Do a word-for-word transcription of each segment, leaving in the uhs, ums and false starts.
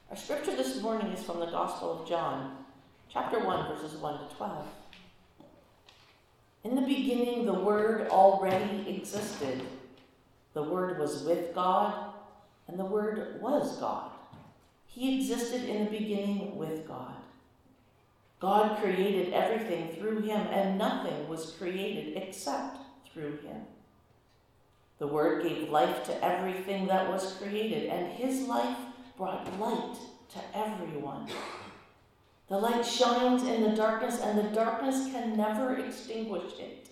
Our scripture this morning is from the Gospel of John, chapter one, verses one to twelve. In the beginning, the Word already existed. The Word was with God, and the Word was God. He existed in the beginning with God. God created everything through him, and nothing was created except through him. The Word gave life to everything that was created, and his life brought light to everyone. The light shines in the darkness, and the darkness can never extinguish it.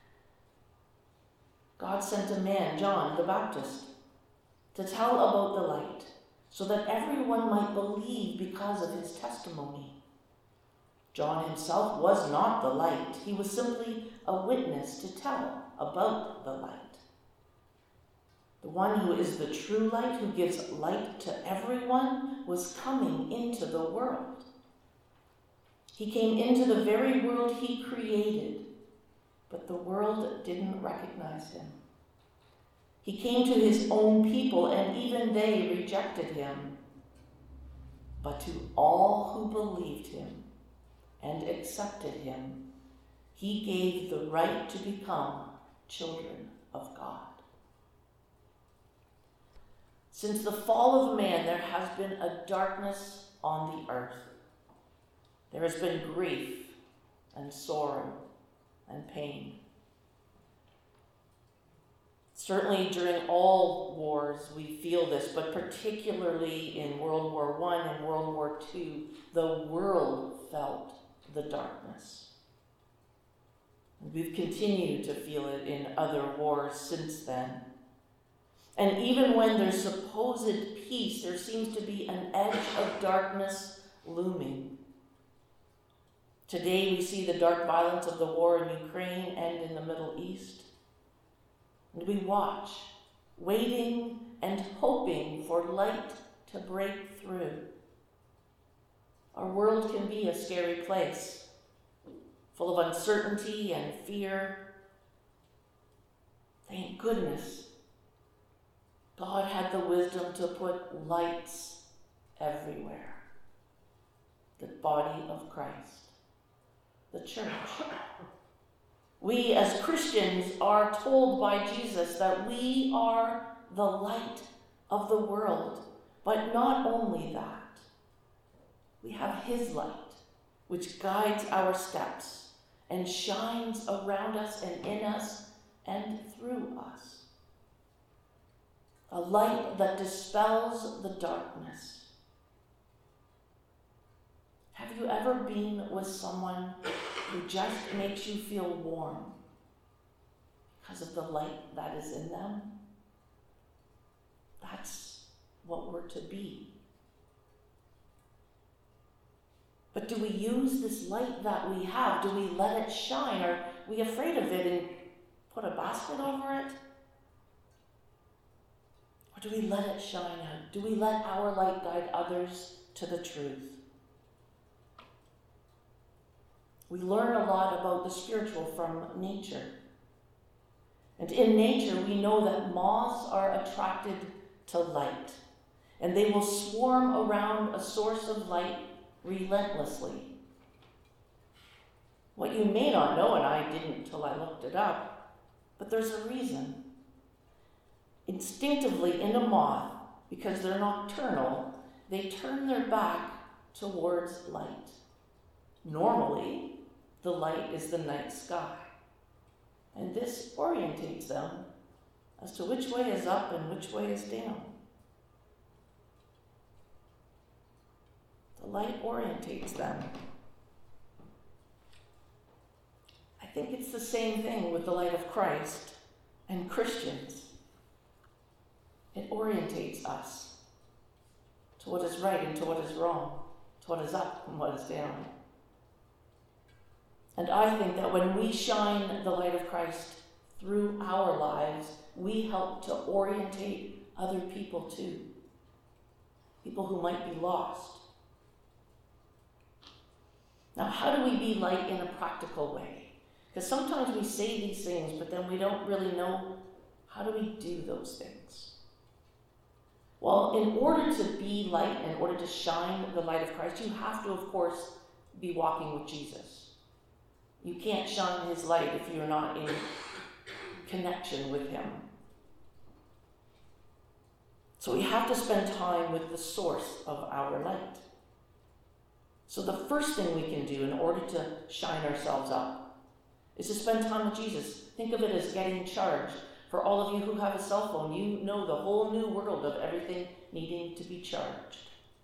God sent a man, John the Baptist, to tell about the light, so that everyone might believe because of his testimony. John himself was not the light. He was simply a witness to tell about the light. The one who is the true light, who gives light to everyone, was coming into the world. He came into the very world he created, but the world didn't recognize him. He came to his own people, and even they rejected him. But to all who believed him and accepted him, he gave the right to become children of God. Since the fall of man, there has been a darkness on the earth. There has been grief and sorrow and pain. Certainly during all wars we feel this, but particularly in World War One and World War Two, the world felt the darkness. And we've continued to feel it in other wars since then. And even when there's supposed peace, there seems to be an edge of darkness looming. Today we see the dark violence of the war in Ukraine and in the Middle East. And we watch, waiting and hoping for light to break through. Our world can be a scary place, full of uncertainty and fear. Thank goodness God had the wisdom to put lights everywhere. The body of Christ, the church. We as Christians are told by Jesus that we are the light of the world, but not only that. We have his light, which guides our steps and shines around us and in us and through us. A light that dispels the darkness. Have you ever been with someone who just makes you feel warm because of the light that is in them? That's what we're to be. But do we use this light that we have? Do we let it shine? Are we afraid of it and put a basket over it? Or do we let it shine out? Do we let our light guide others to the truth? We learn a lot about the spiritual from nature. And in nature, we know that moths are attracted to light, and they will swarm around a source of light relentlessly. What you may not know, and I didn't till I looked it up, but there's a reason. Instinctively in a moth, because they're nocturnal, they turn their back towards light. Normally, the light is the night sky. And this orientates them as to which way is up and which way is down. The light orientates them. I think it's the same thing with the light of Christ and Christians. It orientates us to what is right and to what is wrong, to what is up and what is down. And I think that when we shine the light of Christ through our lives, we help to orientate other people too. People who might be lost. Now, how do we be light in a practical way? Because sometimes we say these things, but then we don't really know, how do we do those things? Well, in order to be light, in order to shine the light of Christ, you have to, of course, be walking with Jesus. You can't shine his light if you're not in connection with him. So we have to spend time with the source of our light. So the first thing we can do in order to shine ourselves up is to spend time with Jesus. Think of it as getting charged. For all of you who have a cell phone, you know the whole new world of everything needing to be charged.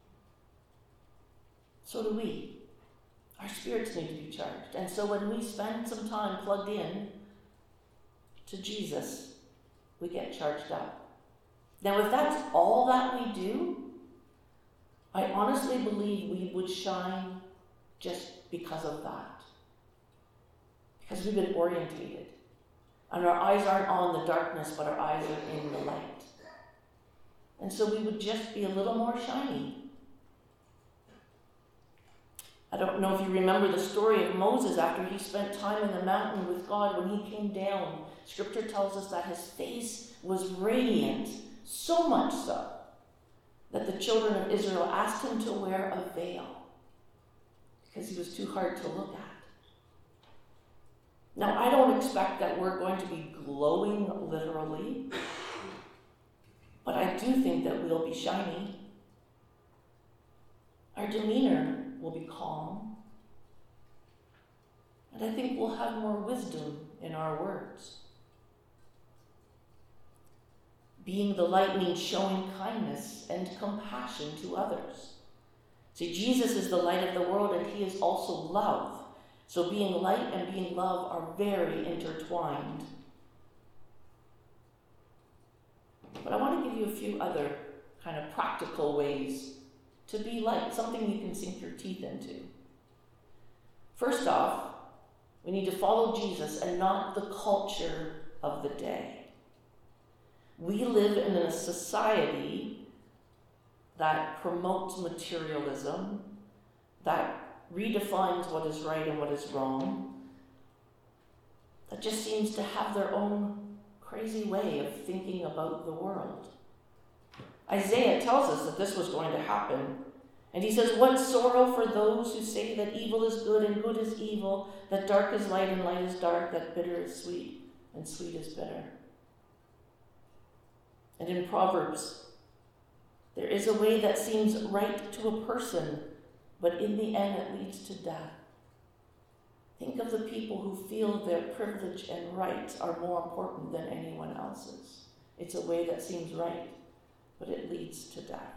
So do we. Our spirits need to be charged. And so when we spend some time plugged in to Jesus, we get charged up. Now, if that's all that we do, I honestly believe we would shine just because of that. Because we've been orientated. And our eyes aren't on the darkness, but our eyes are in the light. And so we would just be a little more shiny. I don't know if you remember the story of Moses after he spent time in the mountain with God. When he came down, Scripture tells us that his face was radiant, so much so that the children of Israel asked him to wear a veil because he was too hard to look at. Now, I don't expect that we're going to be glowing literally, but I do think that we'll be shiny. Our demeanor will be calm, and I think we'll have more wisdom in our words. Being the light means showing kindness and compassion to others. See, Jesus is the light of the world, and he is also love. So being light and being love are very intertwined. But I want to give you a few other kind of practical ways to be light, something you can sink your teeth into. First off, we need to follow Jesus and not the culture of the day. We live in a society that promotes materialism, that redefines what is right and what is wrong, that just seems to have their own crazy way of thinking about the world. Isaiah tells us that this was going to happen. And he says, "What sorrow for those who say that evil is good and good is evil, that dark is light and light is dark, that bitter is sweet and sweet is bitter." And in Proverbs, there is a way that seems right to a person, but in the end it leads to death. Think of the people who feel their privilege and rights are more important than anyone else's. It's a way that seems right, but it leads to death.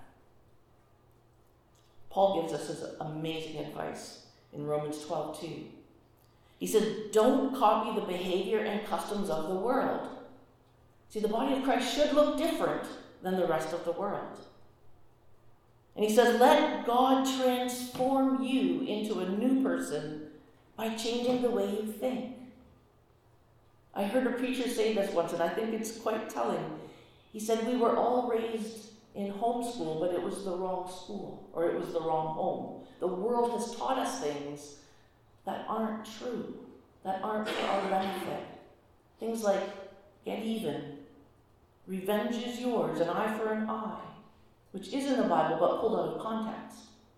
Paul gives us his amazing advice in Romans twelve two. He said, don't copy the behavior and customs of the world. See, the body of Christ should look different than the rest of the world. And he says, let God transform you into a new person by changing the way you think. I heard a preacher say this once, and I think it's quite telling. He said, we were all raised in homeschool, but it was the wrong school, or it was the wrong home. The world has taught us things that aren't true, that aren't for our benefit. Things like, get even, revenge is yours, an eye for an eye, which is in the Bible, but pulled out of context.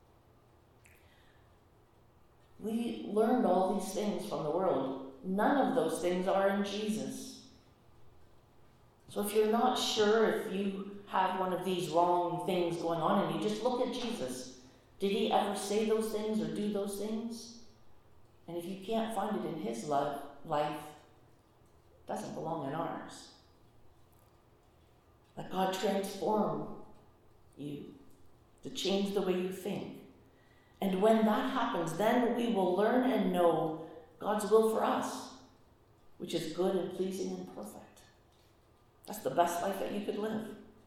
We learned all these things from the world. None of those things are in Jesus. So if you're not sure if you have one of these wrong things going on in you, just look at Jesus. Did he ever say those things or do those things? And if you can't find it in his life, life it doesn't belong in ours. Let God transform you to change the way you think. And when that happens, then we will learn and know God's will for us, which is good and pleasing and perfect. That's the best life that you could live.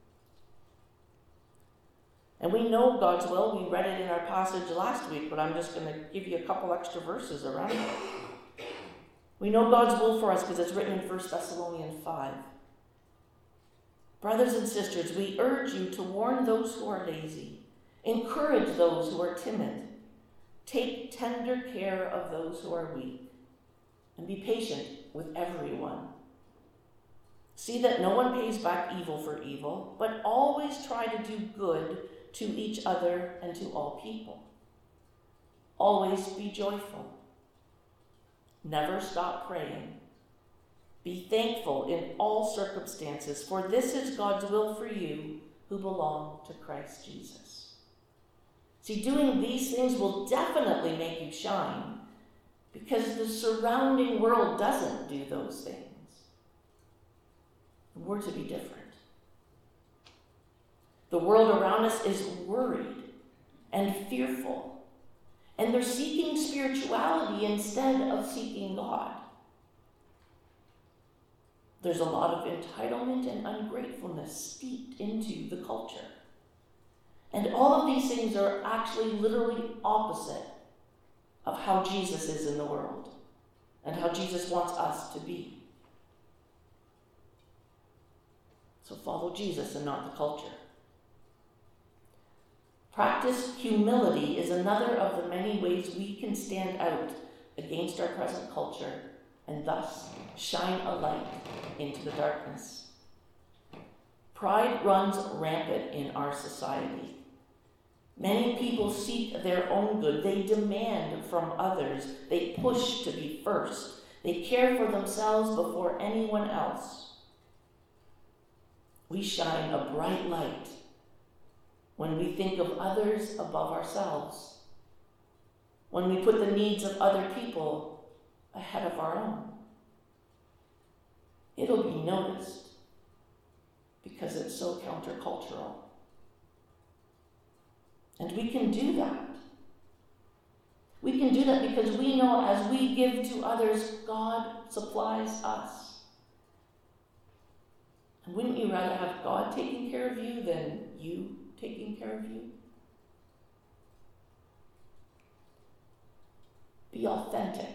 And we know God's will. We read it in our passage last week, but I'm just going to give you a couple extra verses around it. We know God's will for us because it's written in First Thessalonians five. Brothers and sisters, we urge you to warn those who are lazy, encourage those who are timid, take tender care of those who are weak, and be patient with everyone. See that no one pays back evil for evil, but always try to do good to each other and to all people. Always be joyful. Never stop praying. Be thankful in all circumstances, for this is God's will for you who belong to Christ Jesus. See, doing these things will definitely make you shine, because the surrounding world doesn't do those things. We're to be different. The world around us is worried and fearful, and they're seeking spirituality instead of seeking God. There's a lot of entitlement and ungratefulness steeped into the culture. And all of these things are actually literally opposite of how Jesus is in the world and how Jesus wants us to be. So follow Jesus and not the culture. Practice humility is another of the many ways we can stand out against our present culture and thus shine a light into the darkness. Pride runs rampant in our society. Many people seek their own good. They demand from others. They push to be first. They care for themselves before anyone else. We shine a bright light when we think of others above ourselves, when we put the needs of other people ahead of our own. It'll be noticed because it's so countercultural. And we can do that. We can do that because we know as we give to others, God supplies us. And wouldn't you rather have God taking care of you than you taking care of you? Be authentic.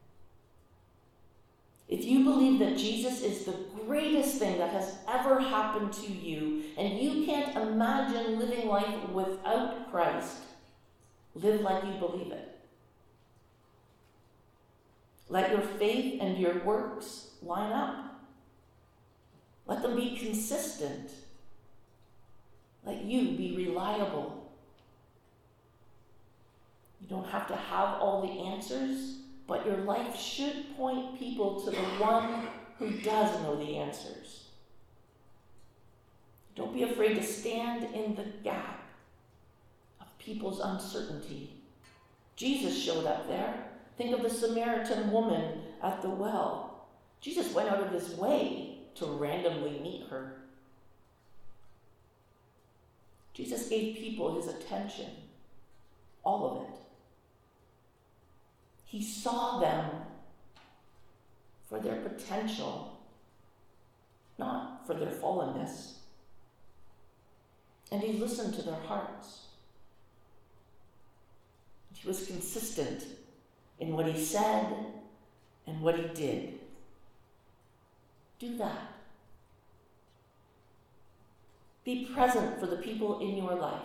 If you believe that Jesus is the greatest thing that has ever happened to you, and you can't imagine living life without Christ, live like you believe it. Let your faith and your works line up. Let them be consistent. Let you be reliable. You don't have to have all the answers, but your life should point people to the one who does know the answers. Don't be afraid to stand in the gap of people's uncertainty. Jesus showed up there. Think of the Samaritan woman at the well. Jesus went out of his way to randomly meet her. Jesus gave people his attention, all of it. He saw them for their potential, not for their fallenness. And he listened to their hearts. He was consistent in what he said and what he did. Do that. Be present for the people in your life.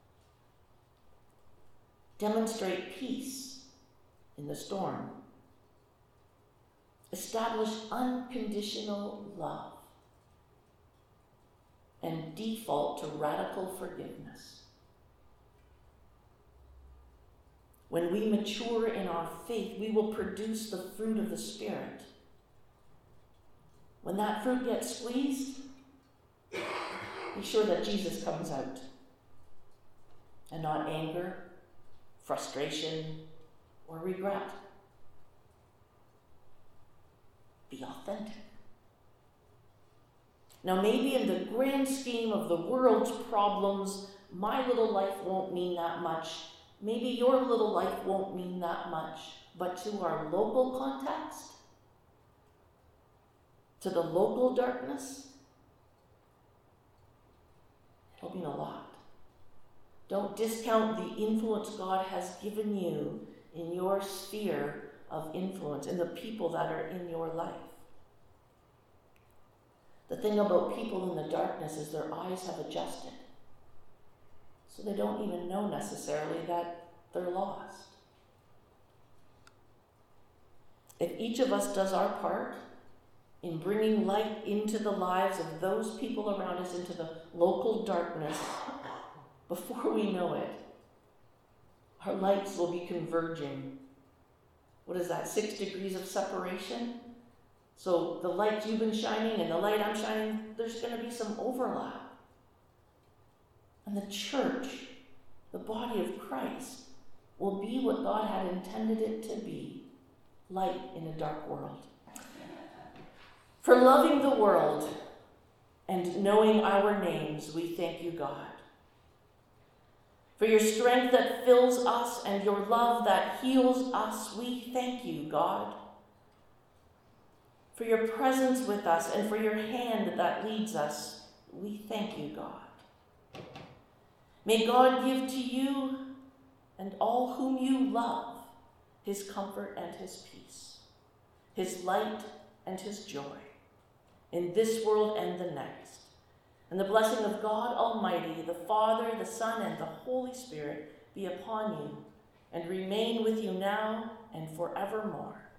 Demonstrate peace in the storm. Establish unconditional love. And default to radical forgiveness. When we mature in our faith, we will produce the fruit of the Spirit. When that fruit gets squeezed, be sure that Jesus comes out. And not anger, frustration, or regret. Be authentic. Now, maybe in the grand scheme of the world's problems, my little life won't mean that much. Maybe your little life won't mean that much. But to our local context, to the local darkness, it'll mean a lot. Don't discount the influence God has given you in your sphere of influence and the people that are in your life. The thing about people in the darkness is their eyes have adjusted. So they don't even know necessarily that they're lost. If each of us does our part in bringing light into the lives of those people around us, into the local darkness, before we know it, our lights will be converging. What is that, six degrees of separation? So the light you've been shining and the light I'm shining, there's going to be some overlap. And the church, the body of Christ, will be what God had intended it to be, light in a dark world. For loving the world and knowing our names, we thank you, God. For your strength that fills us and your love that heals us, we thank you, God. For your presence with us and for your hand that leads us, we thank you, God. May God give to you and all whom you love his comfort and his peace, his light and his joy in this world and the next. And the blessing of God Almighty, the Father, the Son, and the Holy Spirit be upon you and remain with you now and forevermore.